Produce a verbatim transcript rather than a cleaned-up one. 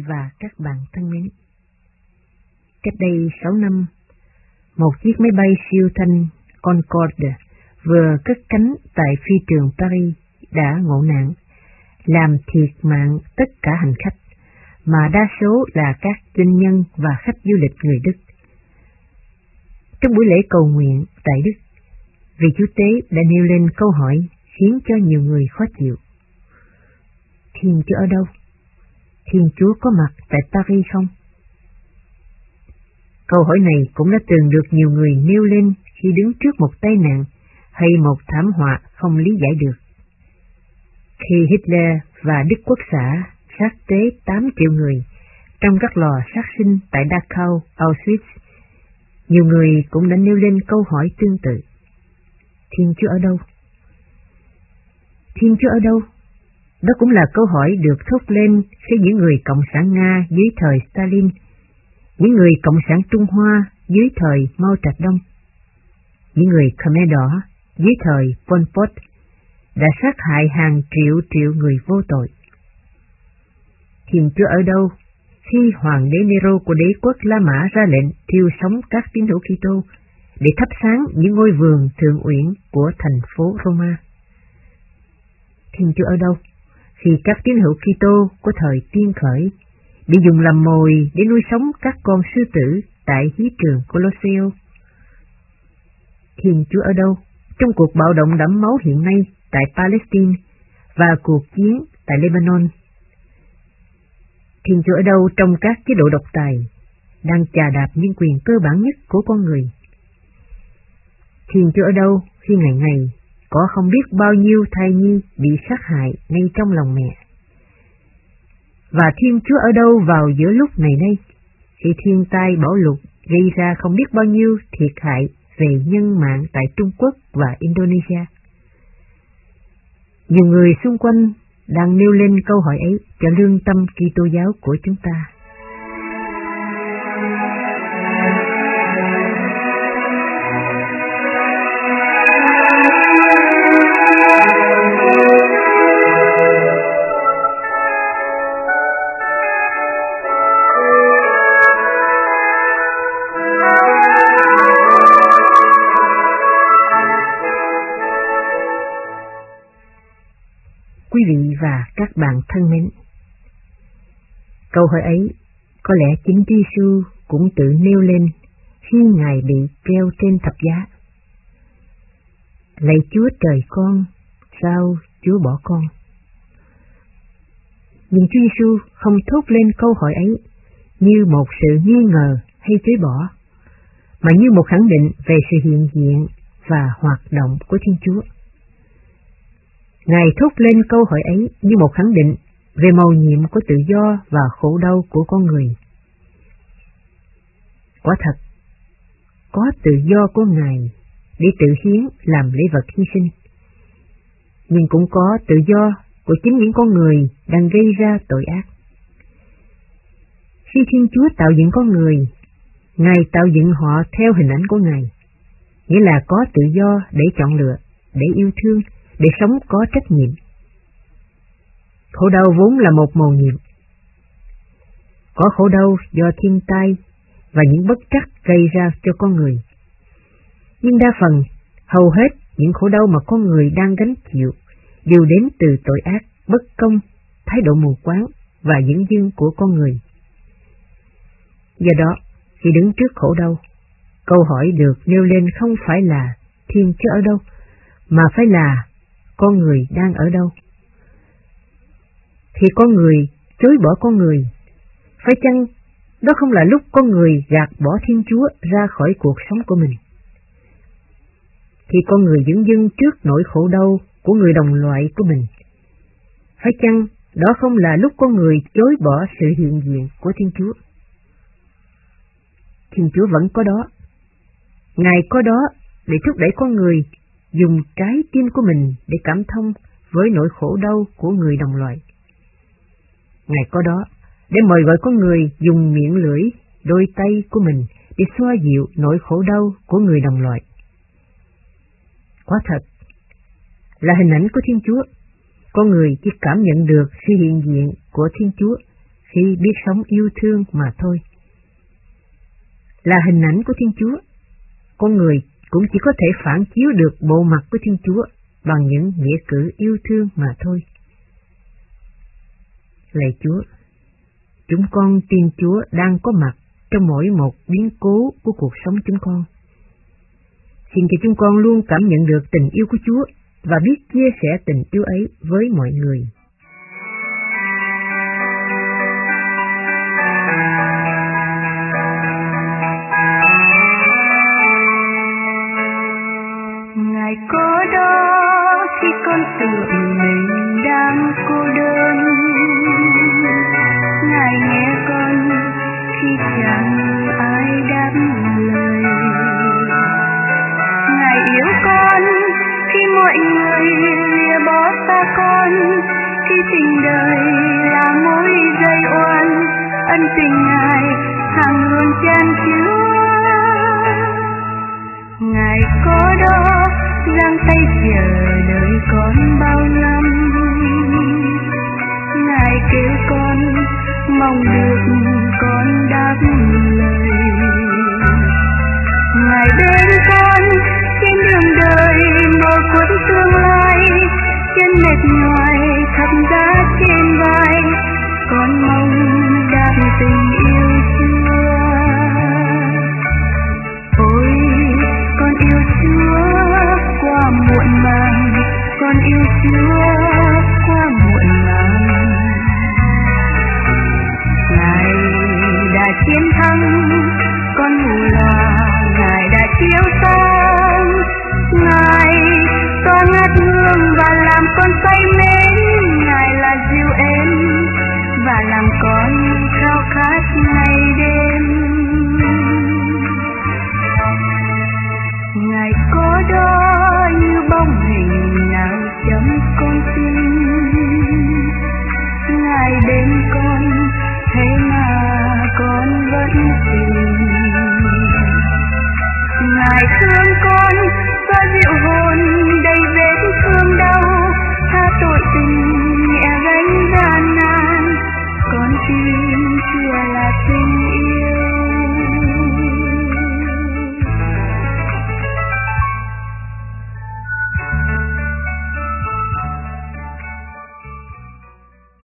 và các bạn thân mến, cách đây sáu năm, một chiếc máy bay siêu thanh Concorde vừa cất cánh tại phi trường Paris đã ngộ nạn, làm thiệt mạng tất cả hành khách, mà đa số là các doanh nhân và khách du lịch người Đức. Trong buổi lễ cầu nguyện tại Đức, vị Chúa Tế đã nêu lên câu hỏi khiến cho nhiều người khó chịu. Thiên Chúa ở đâu? Thiên Chúa có mặt tại Paris không? Câu hỏi này cũng đã từng được nhiều người nêu lên khi đứng trước một tai nạn hay một thảm họa không lý giải được. Khi Hitler và Đức Quốc xã sát tế tám triệu người trong các lò sát sinh tại Dachau, Auschwitz, nhiều người cũng đã nêu lên câu hỏi tương tự. Thiên Chúa ở đâu? Thiên Chúa ở đâu? Đó cũng là câu hỏi được thốt lên khi những người Cộng sản Nga dưới thời Stalin, những người Cộng sản Trung Hoa dưới thời Mao Trạch Đông, những người Khmer Đỏ dưới thời Pol Pot đã sát hại hàng triệu triệu người vô tội. Thiên Chúa ở đâu khi Hoàng đế Nero của đế quốc La Mã ra lệnh thiêu sống các tín hữu Kitô để thắp sáng những ngôi vườn thượng uyển của thành phố Roma? Thiên Chúa ở đâu khi các tín hữu Kitô của thời Tiên Khởi bị dùng làm mồi để nuôi sống các con sư tử tại hí trường Colosseo? Thiên Chúa ở đâu trong cuộc bạo động đẫm máu hiện nay tại Palestine và cuộc chiến tại Lebanon? Thiên Chúa ở đâu trong các chế độ độc tài đang chà đạp những quyền cơ bản nhất của con người? Thiên Chúa ở đâu khi ngày ngày có không biết bao nhiêu thai nhi bị sát hại ngay trong lòng mẹ? Và Thiên Chúa ở đâu vào giữa lúc này đây, khi thiên tai bão lụt gây ra không biết bao nhiêu thiệt hại về nhân mạng tại Trung Quốc và Indonesia? Nhiều người xung quanh đang nêu lên câu hỏi ấy cho lương tâm Kitô giáo của chúng ta. Quý vị và các bạn thân mến, câu hỏi ấy có lẽ chính Chúa Giêsu cũng tự nêu lên khi Ngài bị treo trên thập giá. Lạy Chúa trời con, sao Chúa bỏ con? Nhưng Chúa Giêsu không thốt lên câu hỏi ấy như một sự nghi ngờ hay chối bỏ, mà như một khẳng định về sự hiện diện và hoạt động của Thiên Chúa. Ngài thốt lên câu hỏi ấy như một khẳng định về mầu nhiệm của tự do và khổ đau của con người. Quả thật, có tự do của Ngài để tự hiến làm lễ vật hy sinh, nhưng cũng có tự do của chính những con người đang gây ra tội ác. Khi Thiên Chúa tạo dựng con người, Ngài tạo dựng họ theo hình ảnh của Ngài, nghĩa là có tự do để chọn lựa, để yêu thương, để sống có trách nhiệm. Khổ đau vốn là một mầu nhiệm. Có khổ đau do thiên tai và những bất trắc gây ra cho con người. Nhưng đa phần, hầu hết những khổ đau mà con người đang gánh chịu đều đến từ tội ác, bất công, thái độ mù quáng và dửng dưng của con người. Do đó, khi đứng trước khổ đau, câu hỏi được nêu lên không phải là Thiên Chúa ở đâu, mà phải là con người đang ở đâu? Thì con người chối bỏ con người, phải chăng đó không là lúc con người gạt bỏ Thiên Chúa ra khỏi cuộc sống của mình? Thì con người dửng dưng trước nỗi khổ đau của người đồng loại của mình, phải chăng đó không là lúc con người chối bỏ sự hiện diện của Thiên Chúa? Thiên Chúa vẫn có đó. Ngài có đó để thúc đẩy con người dùng trái tim của mình để cảm thông với nỗi khổ đau của người đồng loại. Ngài có đó để mời gọi con người dùng miệng lưỡi, đôi tay của mình để xoa dịu nỗi khổ đau của người đồng loại. Quả thật, là hình ảnh của Thiên Chúa, con người chỉ cảm nhận được sự hiện diện của Thiên Chúa khi biết sống yêu thương mà thôi. Là hình ảnh của Thiên Chúa, con người cũng chỉ có thể phản chiếu được bộ mặt của Thiên Chúa bằng những nghĩa cử yêu thương mà thôi. Lạy Chúa, chúng con tin Chúa đang có mặt trong mỗi một biến cố của cuộc sống chúng con. Xin cho chúng con luôn cảm nhận được tình yêu của Chúa và biết chia sẻ tình yêu ấy với mọi người. Ngài có đó khi con tưởng mình đang cô đơn, Ngài nghe con khi chẳng ai đáp lời, Ngài yêu con khi mọi người lìa bỏ xa con, khi tình đời là mối dây oan, ân tình Ngài hằng luôn chan chứa. Ngài có đó giang tay chờ đợi con bao năm, Ngài kêu con mong được con đáp lời, Ngài bên con trên đường đời mở cuốn tương lai, chân mệt nhoài thập giá trên vai, con mong đáp tình yêu Chúa. Ôi con yêu Chúa qua muộn màng, con yêu Chúa